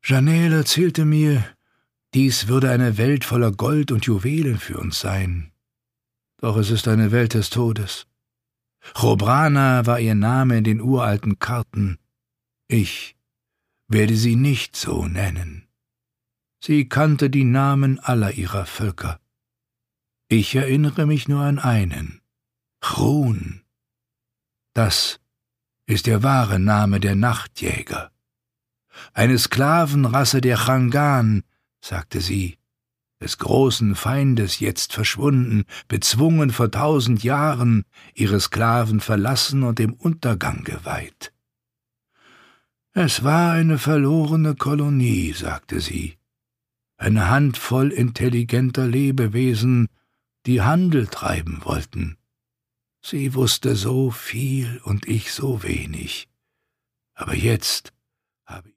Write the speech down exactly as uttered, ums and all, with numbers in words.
Janelle erzählte mir, dies würde eine Welt voller Gold und Juwelen für uns sein. Doch es ist eine Welt des Todes. Chobrana war ihr Name in den uralten Karten. Ich werde sie nicht so nennen. Sie kannte die Namen aller ihrer Völker. Ich erinnere mich nur an einen, Chrun. Das ist der wahre Name der Nachtjäger. Eine Sklavenrasse der Changan, sagte sie, des großen Feindes jetzt verschwunden, bezwungen vor tausend Jahren, ihre Sklaven verlassen und dem Untergang geweiht. Es war eine verlorene Kolonie, sagte sie, eine Handvoll intelligenter Lebewesen, die Handel treiben wollten. Sie wusste so viel und ich so wenig. Aber jetzt habe ich